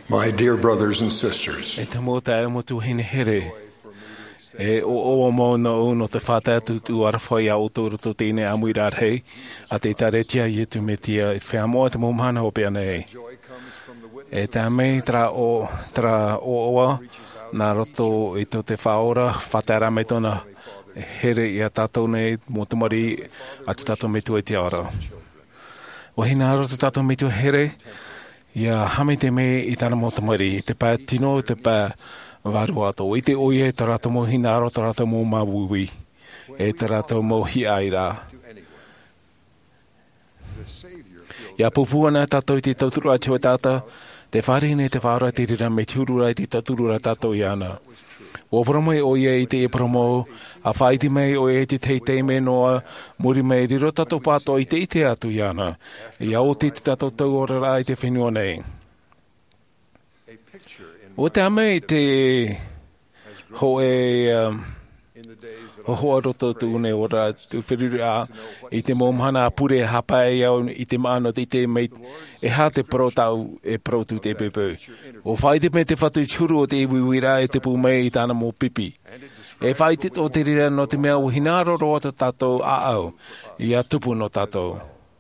My dear brothers and sisters, E te mōta e motu hine here. E o mo no te whata tu arwhai a o tōru tō tēne amuira rei, a te taretia i tu me tia e whea moa te mōmana o pēana e. E tā mei tra o oa, nā roto i tō te whaora, whatara me tōna here i a tātou nei, mō te mari a tu tātou me tu e te ara. O hina roto tātou me tu here, ia hame te me i tāna mō te mari, i te pā tino, i te pā waru ato. I te oie, te rata mō hinaro, te rata mō mawui. E te rata mō hi aira. Ia pupuana tātou i te tautura atua tāta, te wharine te whara te rira me tiurura i te tautura tātou i ana. O promo oie i te e promo, a whaiti mei oie te teitei me noa, muri mei riro tātou pāto i te ite atu i ana. Ia o te tātou tau ora rā i te whenua nei. O te ame i te hoa roto tūne ora tu whiruru a i te mōmhana pure hapai au i te maano i te mei e hā te pro tau e pro tu te pepe. O whaite me te whatu churu o te iwiwira e te pūmei i tāna mō pipi. E whaite o te rira no te mea o hinaro roa ta tātou a au i a tupu no tātou.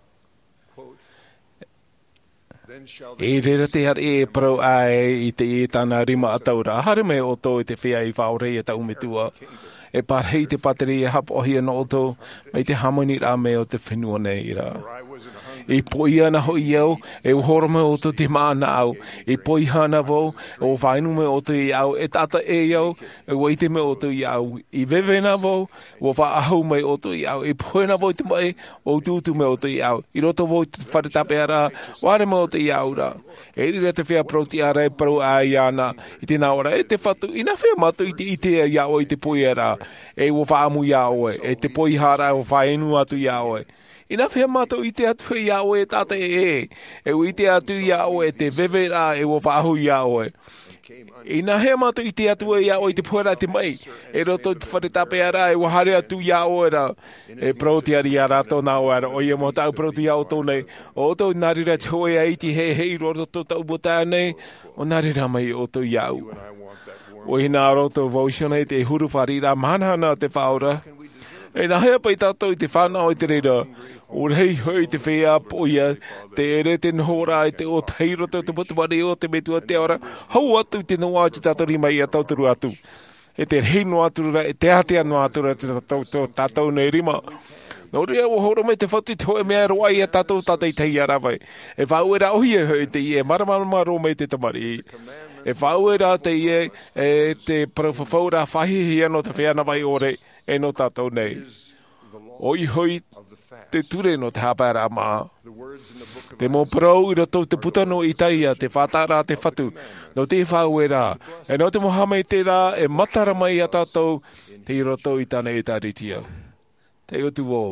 E rera te har e pro ai i te e tāna rima ataura. Hare me o tō i te whea i whaore e tau metua. E parhei te pateri e hap ohi ana o tō, mei te hamoni rā me o te whenua nei rā. E poi ana hoi au, e uhora me o tō te maana au, e poi hana vau, o whainu me o tō i au, e tata e au, e waite me o tō i au, i vevena vau, o whaahu me o tō i au, e poena vau te mai, o tūtu me o tō i au, i roto vau te wharetape ara, ware me o tō i au rā. E rira te whea proti ara e pro ai ana, i te naora, e te whatu, ina whea matu i te ite a iau i te poi ara, e o whaamu iau e te poi hara o whaenu atu iau e. Ina whea mātou i te atu i au e tāte e o i te atu i au e te vevera e o whaahu i au e. Ina hea mātou i te atu i au i te puera te mai, e roto te wharetape ara e o hare atu i au e ra, e proti ari a rato nao ara, o ia mo tau proti au tō nei, o tō nārira te hoe a iti hei roto tau bota nei, o nārira mai o tō i au. O hina roto vausiona i te huru wharira manhana te whaora, e na hea pai tātou i te whanau i te reira, o rei hoi te whea poia, te ere te nhora i te o teiro te mutumare o te metua te ora, hau atu te noa te tātou rima i a tauturu atu. E te rei no aturura, e te atea no aturura te tātou nei rima. Nō rea o horo me te whatu te hoe mea roa i a tātou tātai tei arawai. E whau e ra ohi e hoi te ie, maramaro me te tamari. E whau e ra te ie, e te prawhawhaura whahihi ano te wheana vai ore, e no tātou nei. Oi hoi te ture no te hapara maa. Te mō parau i rato te putano i taia, te whātara te whatu, no te whau e rā. E no te mohamei te rā, e matara mai a tātou, te i rato i tāne e tāritia. Te otu wō.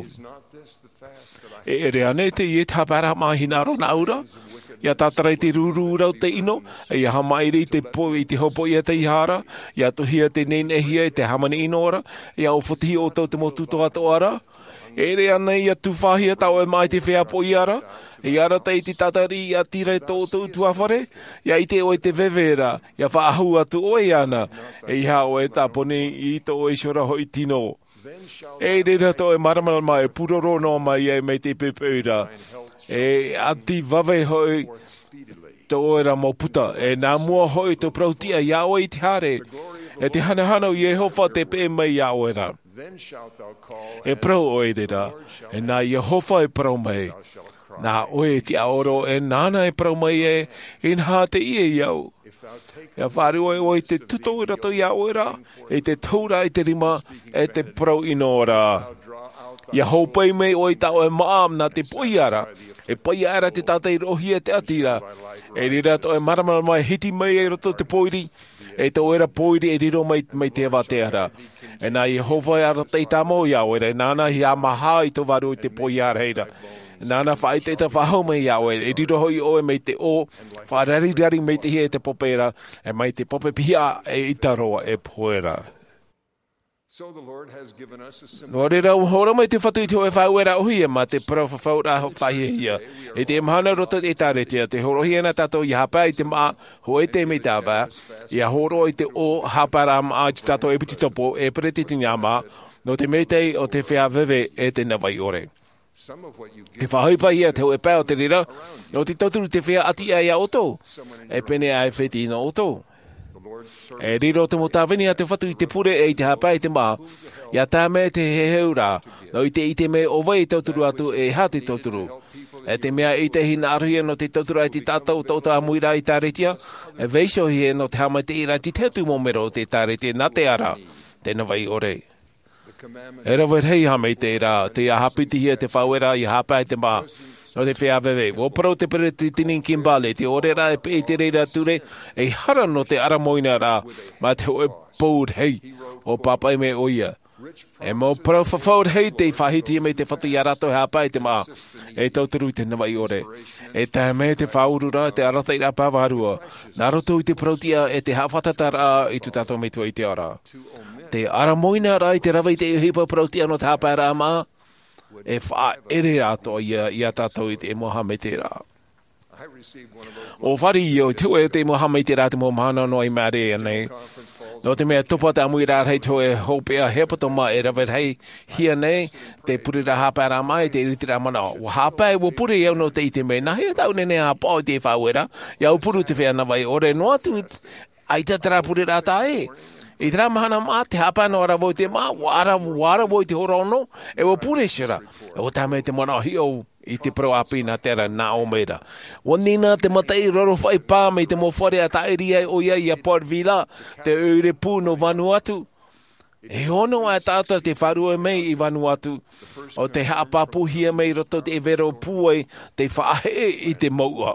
E rea ne te i e tāpara maa hinaro na aura, ia tātarai te rūrū rau te ino, e ia hamairi te poi i te hopo ia te ihara, ia tuhia te nenehia i te hamani inora, ia o whutihi o tau te motuto ato ara, e rea nei ia tuwhahia tau e mai te whea po i ara, e ara te i te tatari ia tira e tō tuawhare, ia i te oe te vevera, ia whaahu atu oe ana, e iha oe tāpone i tō oe shora hoi tino. E reira tō e maramara mai, puroro no mai e mei te pepeura, e ati vave hoi tō oera mō puta, e nā mua hoi tō prautia ia oe i te hare, e te hanahana i e hofa te pē mai ia oera. E prau oe reira, e nā i hofa e prau mai, nā oe te aoro e nāna e prau mai e nā te ie iau. Ia whāri oe te tuto i rato ia oera, e te taura i te rima, e te prau inora. Ia haupai mei oe tau e maam nā te poiara, e poiara te tātai rohi e te atira. E rira to e maramara mai hiti mai e roto te poiri, e te oera poiri e riro mai te awa te ara. E nā i hova e ara te tamo ia oera, e nāna hi a maha i to varu i te poiara heira. Nāna whai te whahau mai iawe, e riro hoi oe mei te o, wharari mei te hia e te popera, e mei te pope pia e itaroa e poera. So the Lord has given us a simple No re rau hora mai te whatu i te oe whauera ohi e ma te profa whaura whahihia. E te mahana roto e tāretia, te horohia na tato i hapa i te maa ho e te me tāwha, i a horo i te o hapara maa i te tato e piti topo e pereti ti ngāma, no te metei o te whea vewe e te nawai ore. some of what you He give whahaupa ia te oe pēo te rira, no te tauturu te whea ati ai a oto, e pene ai wheti ina oto. the Lord's servant. E riro te motawini a te whatu i te pure e i te hapa i te maa, ia tā me te heheura, no i te me o vai tauturu atu e hati tauturu. E te mea i te hina aruhia no te tauturu ai te tātou tauta muira i tāretia, e veisho hie no te hama te ira ti te tu momero te tāretia na te ara, te nawai ore. The commandment E rawa hei hama i te ira, te a hapiti hia te whauera i hapa i te maa, no te whea vewe. Wo pro te pere te tini kimbale, te ore ra e pe te reira ture, e hara no te aramoina ra, ma te oe poud hei, o papai me oia. E mo pro whawhaur hei te whahiti me te whatu i arato hapa i te maa, e tauturu i te nawai ore. E tā me te whaurura, te arata i rapa warua, nā roto i te protia e te hawhatatara i tu tato me tua i te ara. Te aramoina ra i te rawa i te hipa protia no te hapa ra maa, e wha ere ato i a tātou i te moha me te rā. I received one of those O whari i o te te moha me te rā te mo mahana no i mare anei. conference calls. No te mea tupa te amui rā rei tō e hopea hepato ma e rawe hei hia nei, te puri rā hapa rā mai, te iriti rā mana. O hapa e wo puri iau no te i te mei, na hea tau nene a pāo te whauera, iau puru te whea nawai, ore no atu, ai tatara puri rā tae. I tera mahana maa te hapa no ara voi te maa, wara voi te horono, e wo pure shira. E wo tāme te mana hio i te pro apina tera nā o meira. O nina te matai roro whai pā me te mo whare a tairi ai o ia i a Port Vila, te ure pū no Vanuatu. E ono a tātou te wharua mei i Vanuatu, o te haapapu hia mei roto te evero pūai, te whaahe i te maua.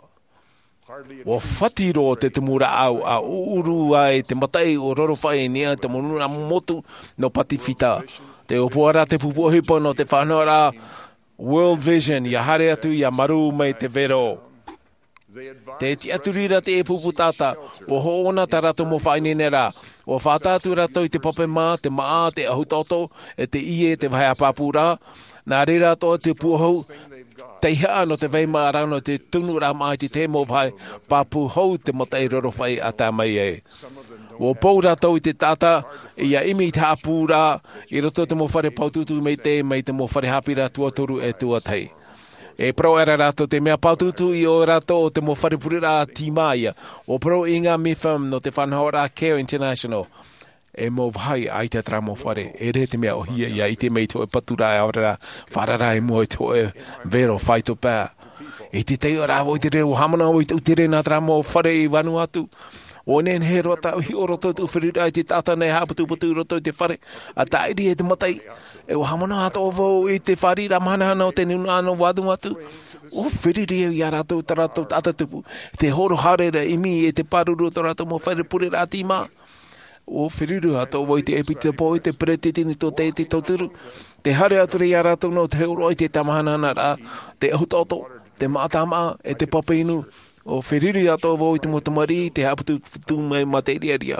O whatiro te mura au a uru ai te matai o roro whai nia te monuna motu no patifita. Te opoara te pupuhipo no te whanora World Vision i a hare atu i a maru mei te vero. They advise Te ti aturira te e puputata, o hoona ta rato mo whainene rā. O whātātu rato i te pape mā, te maa, te ahutoto, e te ie, te vai a pāpura. Nā re rato te puhou, te hea no te veima arano te tunu rā mai te mo vai pāpu hou te matai roro whai a tā mai e. O pou rato i te tata, i a imi te hapura, i roto te mo whare paututu mei te mo whare hapira tuatoru e tuatei. E pro era rato te mea paututu i o rato o te mo whare purira tīmaia. O pro inga mifam no te whanahora Care International. E mo vai ai te tra mo whare. E re te mea o hia ia i te mei to e patura e aurera. Wharara e mo e to e vero whaito pā. E te teo rāwo i te reo hamana o i te re nā tra mo whare i Vanuatu. O nen he rota hi o roto tu whirira i te tata nei hapatu putu roto i te whare. A tairi e te matai. E o hamana ato o vau i te whari ramahana o te nuna ano Vanuatu. O whiriri e i a rato tarato tatatupu. Te horo harera imi e te paruru tarato mo whare pure rā tīmā. O whiriru ato o i te epita po i te pretitini to te tauturu. Te hare ature i a rato no te horo i te tamahana rā. Te ahutoto, te mātama e te papeinu. O whiriri ato o i te motamari, te hapatu tu mai materiaria.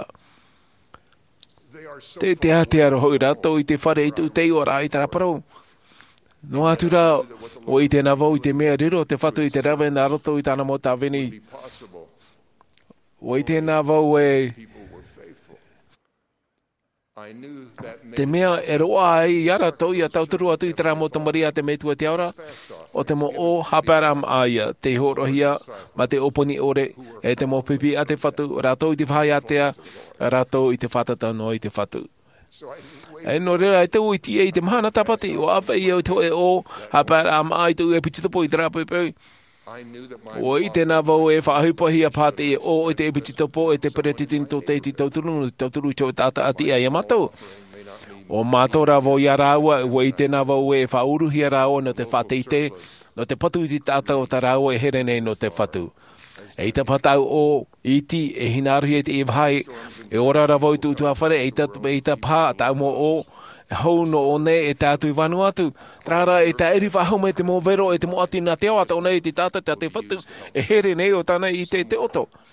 Te atearo hoi rato i te whare i tu te ora i taraparau. No atura o i te navau i te mea riro, te whatu i te rawe nā roto i tāna mo tāwini. O i te navau e te mea e roa ai i ara tau i a tauturu atu i tera mo tamari a te metua te aura. O te mo o haparam aia te horohia ma te oponi ore e te mo pipi a te whatu. Rato i te whai atea, rato i te whatata no i te whatu. E no rea e tau i tia i te mahana tapati o awhai e o to e o haparam ai tu e pititapo i tera pepeu. O i te navau e whaahupahi a pāte e o i te epititopo e te peretitin to te tauturu i tō tāta ati a matou. O mātou rāwo i a rāua, o i te navau e whauruhi a rāua no te whateite, no te patu i te tāta o ta rāua e here nei no te whatu. E te patau o iti e hinaruhi e te evhai, e ora rāwo i tūtua whare, e ta pā tau mo o, hau no o nei e tātu i Vanuatu. Trara e ta eri whahau me te mo vero e te mo ati nā te o ata o nei te tāta te whatu e here nei o tāna i te oto.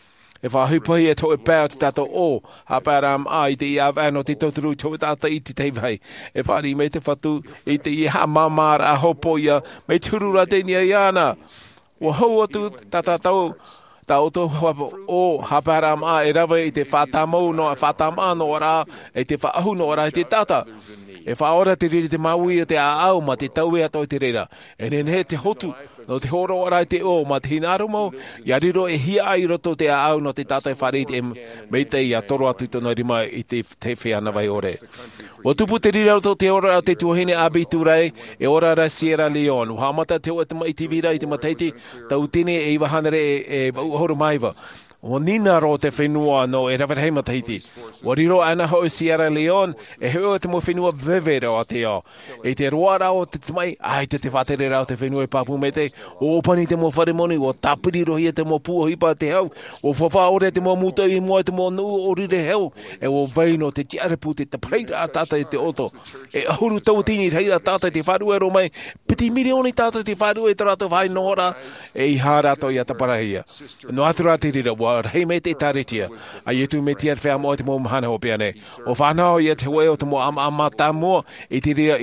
E whahupahi e tō e pēo te tato o, hapara ai te ia vano te toturu tō tata i te teivai. E whari me te whatu i te i ha mamara a hopo ia, me turura te nia iana. Wa hau atu tatatau, ta o tō o hapara ai e rawa i te whatamau no a whatama no ora, e te whaahu no ora i te tata. E whaora te riri te maui o te aau ma te tau e ato i te reira. E nene te hotu no te horo ora i te o ma te hinaro mau. Ia riro e hia ai roto te aau no te tata e whariti e meitei a toro atu tona rima i te whiana vai ore. O tupu te rira roto te ora o te tuahine Abiturai e ora ra Sierra Leone. Uhamata te o e te mai ti vira i te mataiti tau tine e iwahanere e horo maiva. O nina ro te whenua no e rawera hei mataiti. O riro ana ho Sierra Leone e heo te mo whenua vevere o te o. E te roa rao te tamai, ai te whatere rao te whenua e papu me te. O opani te mo wharemoni, o tapiri rohia te mo pua hipa te hau. O whawhaore te mo muta i mua te mo nu o rire heo. E o veino te tiarepu te preira a tata i te oto. E ahuru tau tini reira tata i te wharua ro mai. Piti milioni tata i te wharua i te rato vai nohora. E i hārato i ata parahia. No atura te rira hei me te taretia, a ietu me tia whea moa te mo mahana o pia nei. O whanau i te weo te mo amata mua i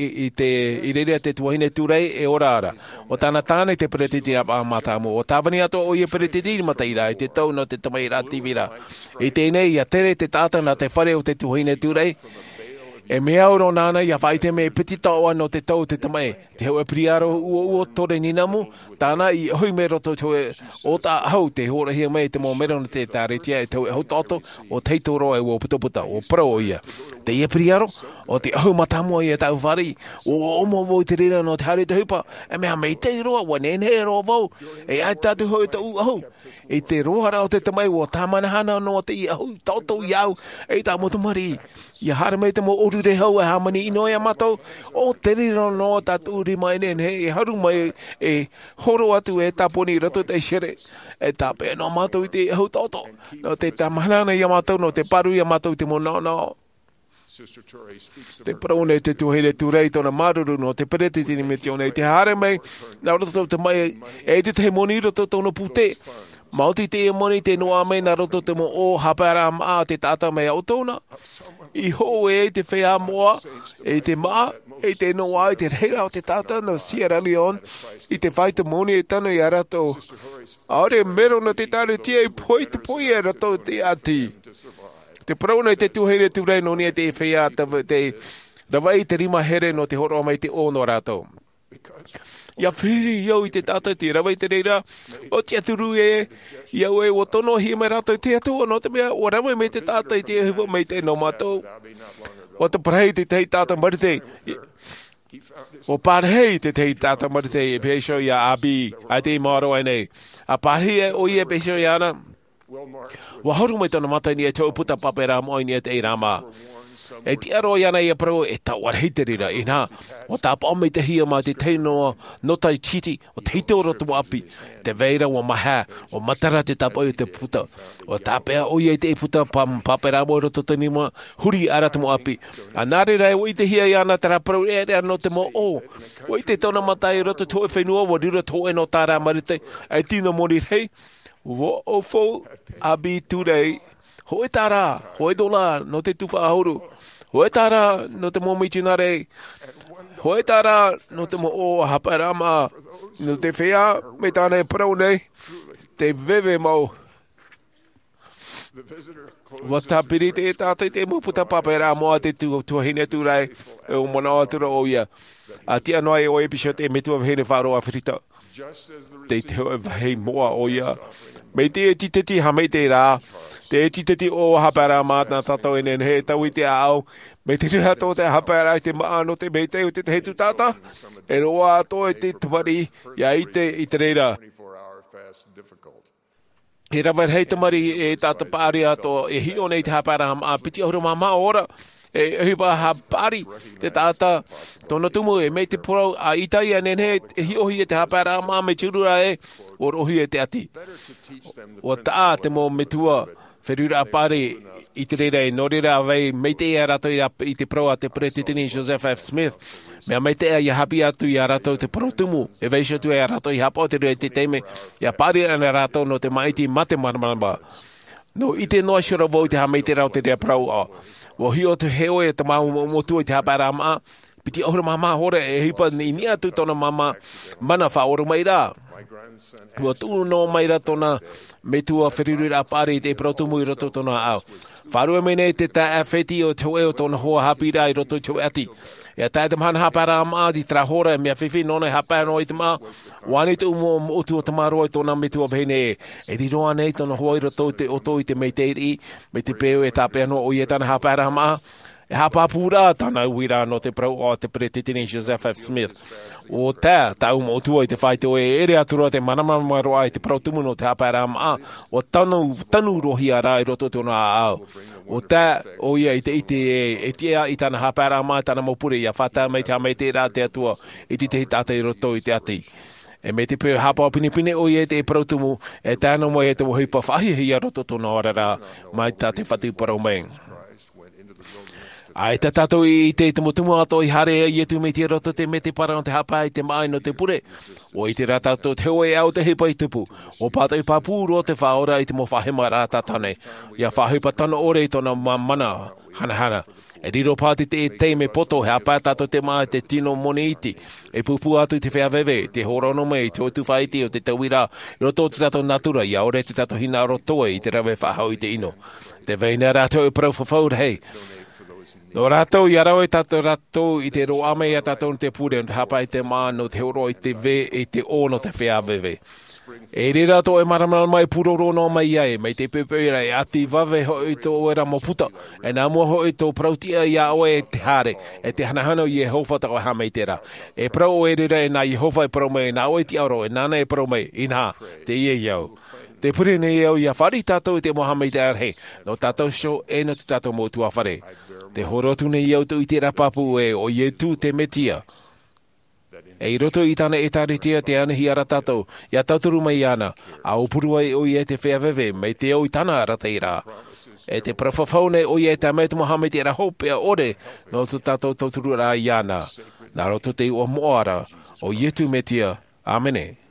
te rira te tuahine turei e ora ara. O tāna tāne te peretiti amata mua. O tāwani ato o i peretiti mataira i te tau no te tamaira tivira. I tēnei ia tere te tātana te whare o te tuahine turei. E mea oro nana ia whaite me pitita oa no te tau te tamai. Te hau e priaro ua tore ninamu, tāna i hui me roto te o tā hau te hora hia mei te mō mera no te tāretia e tau e hau toto o teitoro e ua puta o pro o ia. Te ia priaro o te hau matamua i e tau whari, o omo wau te rira no te hare te hupa, e mea mei te roa, wa nene e roa wau, e ai tātu hau e tau ahau. E te rohara o te tamai o tā manahana no te i ahau, toto iau, e tā motumari. Ia hara mei te mō oru re hau e hamani ino e amatou, o te rira no tātu rima ene e haru mai e horo atu e tāponi rato te shere, e tāpe no amatou i te hau toto, no te tamanana i amatou, no te paru i amatou te mō no. Te praune te tuahine turei tona maruru no te peretitini me te one, te hare mei, na roto te mai, e te te moni roto tono pute. Mauti te e moni te noa mei na roto te mo o hapara maa te tata mei au tona. I ho e te whea moa, e te maa, e te noa, e te reira o te tata no Sierra Leone, i te whai te moni e tano i arato. Aore mero na te tare tia i poi te poi e rato te ati. Te prauna i te tuhere turei no nia te whea te rawai te rima here no te horo mai te ono rato. Ia whiri iau i te tata te rawai te reira, o te aturu e, iau e o tono hi mai rato te atua, no te mea, o rawai me te tata i te hiwa mai te no matou. O te parhei te tei tata marite, o parhei te tei tata marite e peisho ia abi, a te maro ai nei. A parhei e o i e peisho ia ana, wa horu mai tona matai ni e tau puta papera mo ni e te irama. E te aro iana i a pro e tau arheiterira i nā. O tā pāmei te hia mai te teinoa no tai titi o te hiteora tu api. Te veira o maha o matara te tapo i te puta. O tā pēa o i te puta papera mo roto te nima huri ara te mo api. A nāre rai o i te hia iana tara pro e rea no te mo o. O i te tona matai roto tō e whenua o rira tō e no tāra marite. E tino mori rei. Wo o fo abi turei. Hoi tāra, hoi dola, no te tuwha ahuru. Hoi tāra, no te mō mitinare. Hoi tāra, no te mō o haparama. No te whea, me tāne parau nei. Te veve mau. Wata piri te tātai te muputa papera moa te tuahine turai. E o mona atura o ia. A tia noa e o episode e metua vahine wharoa whirita. Te teo e vahe moa o ia. Mei te titeti hamei te rā. Te titeti o hapara mātana tato ene he tau i te ao. Me te riha tō te hapara i te maano te mei te o te hetu tata. E roa ato e te tumari ia i te reira. He rawar hei tamari e tata pāri ato e hi o nei te hapara a piti ahuru mama ora. E hipa hapari te tata tono tumu e mei te porau a itai a nene e hi ohi e te hapara a me churura e o rohi e te ati. O taa te mo metua wherura apare i te reira e norira awei mei te ea rato i te proa te Pretetini Joseph F. Smith. Mea mei te ea i hapi atu i a rato te protumu. E veisha tu e a rato i hapo te rei te teime i a pari ana rato no te maiti mate marmarama. No I te noa shura vau te hamei te rau te rea prau o. Wo hi o te heo e te mau motu te hapara maa. Piti ohura mama hore e hipa ni nia tu tona mama mana whaoro mai rā. Wo tūnu no mai rā tona me tua whiriru rā pāri te protumu I roto tona au. Wharua mene te tā awheti o te o tona hoa hapi rā I roto te ati. Ia tae te mahana hapara maa di trahora mea whiwhi nona hapara no I te maa. Wani te umo otu o te maro I tona me tua pene e riroa nei tona hoa I roto te oto I te mei teiri me te peo e tāpea no o I e tana hapara maa. E hapa pūrā tāna uira no te prau o te Pretitini Joseph F. Smith. O tā umo otua I te whaito e ere atura te manamaroa I te prau tumu no te hapara maa. O tanu rohi a rā I roto tona au. O tā o ia I te tia I tāna hapara maa tāna mopure ia whata mai te hamei te rā te atua I te hitata I roto I te ati. E me te pēr hapa o pinipine o ia te prautumu e tāna mo e te wahipa whahihi a roto tona ora rā mai tā te whatu parau mai. Ai te tātou I te mutumu ato I hare I tu me te roto te me te parang te hapa I te mai no te pure. O I te rā tātou te hoe au te hipa I tupu. O pātai pāpūro o te whaora I te mo whahema rā tātane. Ia whahipa tana ore I tona mana hana. E riro pāti te te me poto he hapa tātou te mai te tino moni iti. E pupu atu te whiawewe, te horono mei, te otu whaiti o te tauira. I roto te tātou natura, ia ore te tātou hina rotoa I te rawe whahau I te ino. Te veina rātou I prau whawhaur hei. No rātou I arau e tātou rātou I te roame I a tātou te pūre no te hapa I te māno te horo I te ve I te ono te whiawewe. E re rātou e maramana mai pūroro no mai ai, mai te pepeira e ati wawe ho I tō era moputa. E nā mua ho I tō prautia I a oe e te hare, e te hanahano I Yehova tako ha mei tera. E prau o e rira e nā Yehova e prau mei, nā oe ti auro e nāna e prau mei, inha, te ie iau. Te pure nei iau I a whari tātou I te moha mei te arhe, no tātou show e no tu tātou mō tua whare. Te horotu nei iau tu I te rapapu e o ietu te metia. E I roto I tāna e tāretia te anahi ara tātou, ia tauturu mai ana, a upurua I o I e te whiawewe, mei te au I tāna ara te ira. E te prawhawhaune o I e tā mei te Mohamed e ra hopea ore, no tu tātou tauturu rā I ana. Nā roto te ua moara, o ietu metia. Amene.